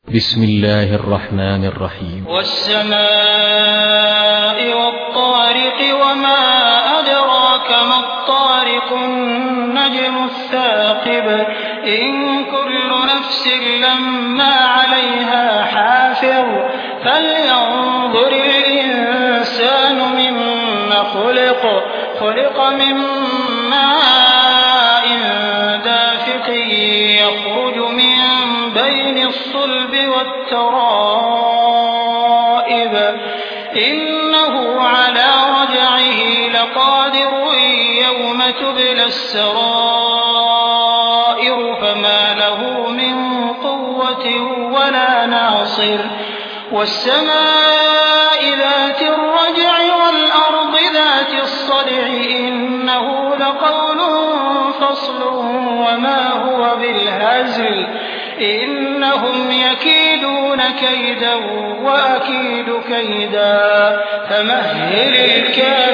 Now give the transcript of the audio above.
بسم الله الرحمن الرحيم. والسماء والطارق وما أدراك ما الطارق النجم الثاقب إن كل نفس لما عليها حافظ فلينظر الإنسان مما خلق من ماء دافق يخرج من بين الصلب والترائب إنه على رجعه لقادر يوم تبلى السرائر فما له من قوة ولا ناصر والسماء ذات الرجع والأرض ذات الصدع إنه لقول فصل وما هو بالهزل إنهم يكيدون كيدا وأكيد كيدا فمهل الكافرين